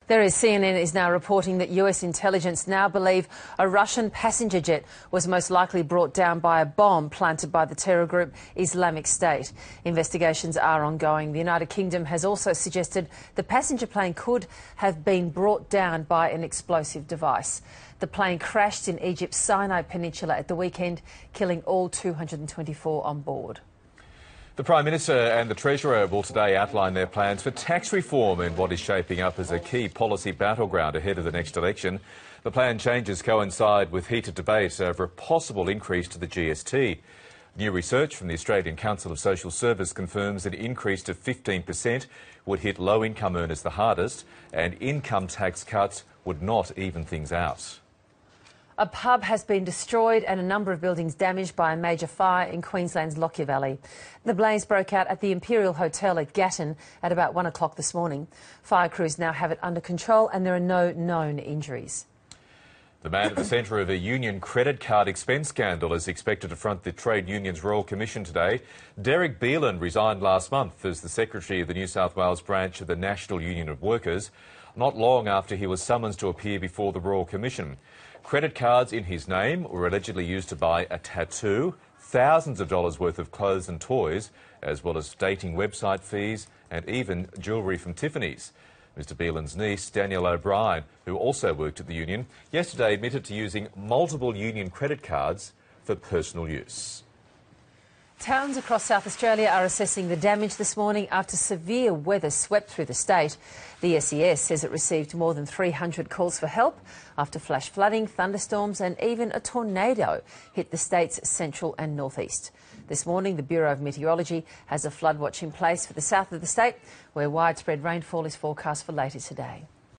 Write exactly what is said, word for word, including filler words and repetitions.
There is C N N is now reporting that U S intelligence now believe a Russian passenger jet was most likely brought down by a bomb planted by the terror group Islamic State. Investigations are ongoing. The United Kingdom has also suggested the passenger plane could have been brought down by an explosive device. The plane crashed in Egypt's Sinai Peninsula at the weekend, killing all two hundred twenty-four on board. The Prime Minister and the Treasurer will today outline their plans for tax reform in what is shaping up as a key policy battleground ahead of the next election. The plan changes coincide with heated debate over a possible increase to the G S T. New research from the Australian Council of Social Service confirms that an increase to fifteen percent would hit low-income earners the hardest, and income tax cuts would not even things out. A pub has been destroyed and a number of buildings damaged by a major fire in Queensland's Lockyer Valley. The blaze broke out at the Imperial Hotel at Gatton at about one o'clock this morning. Fire crews now have it under control and there are no known injuries. The man at the centre of a union credit card expense scandal is expected to front the Trade Unions Royal Commission today. Derek Beelan resigned last month as the Secretary of the New South Wales branch of the National Union of Workers, not long after he was summoned to appear before the Royal Commission. Credit cards in his name were allegedly used to buy a tattoo, thousands of dollars worth of clothes and toys, as well as dating website fees and even jewellery from Tiffany's. Mr Beelan's niece, Danielle O'Brien, who also worked at the union, yesterday admitted to using multiple union credit cards for personal use. Towns across South Australia are assessing the damage this morning after severe weather swept through the state. The S E S says it received more than three hundred calls for help after flash flooding, thunderstorms and even a tornado hit the state's central and northeast. This morning, the Bureau of Meteorology has a flood watch in place for the south of the state, where widespread rainfall is forecast for later today.